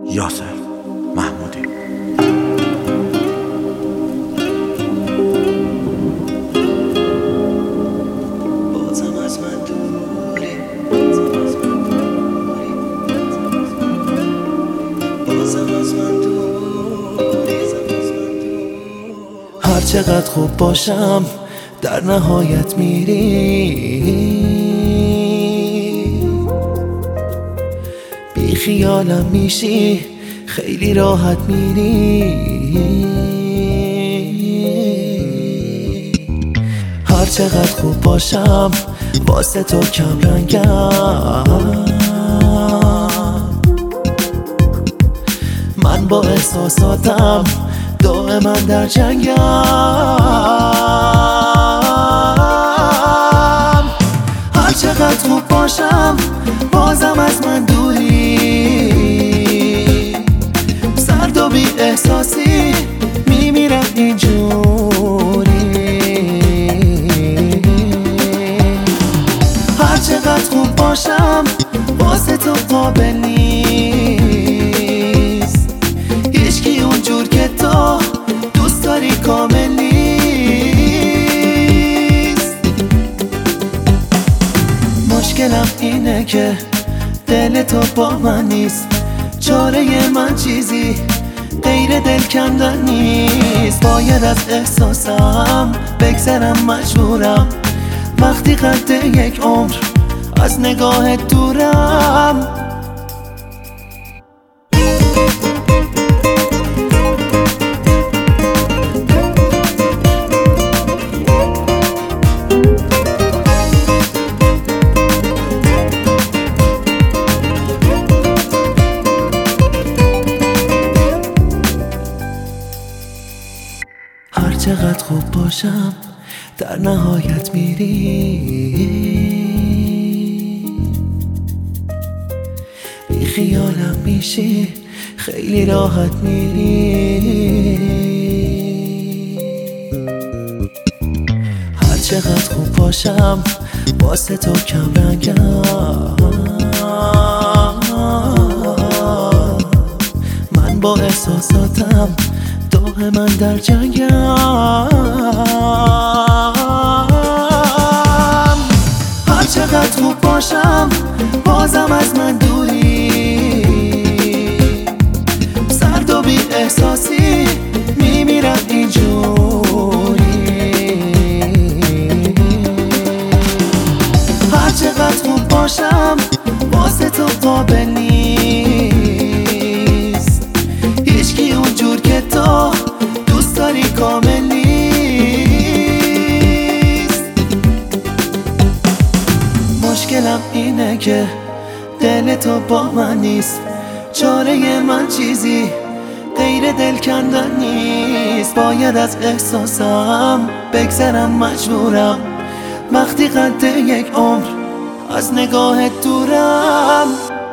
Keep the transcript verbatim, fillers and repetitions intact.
یاسر محمودی. بازم از من دوری، بازم از من دوری. هر چقدر خوب باشم در نهایت میری، بی خیالم میشی خیلی راحت میری. هر چقدر خوب باشم واسه تو کم رنگم، من با احساساتم دائما در جنگم. هر چقدر خوب باشم بازم از من دوری، سرد و بی احساسی میمیرم اینجوری. هر چقدر خوب باشم واسه تو قابل نیست، هیچکی اونجور که تو دوست داری کامل نیست. مشکلم اینه که دل تو با من نیست، چاره من چیزی غیر دل کندن نیست. باید از احساسم بگذرم، مجبورم وقتی قد یک عمر از نگاهت دورم. هر چقدر خوب باشم در نهایت میری، بی خیالم میشی خیلی راحت میری. هر چقدر خوب باشم واسه تو کم رنگم، من با احساساتم دائما در جنگم. هر چقدر خوب باشم بازم از من دوری، سرد و بی احساسی میمیرم اینجوری. هر چقدر خوب باشم واسه تو قابل نیست، هیچکی اونجور که تو دوست داری کامل نیست. مشکلم اینه که دل تو با من نیست، چاره من چیزی غیر دل کندن نیست. باید از احساسم بگذرم، مجبورم وقتی قد یک عمر از نگاهت دورم.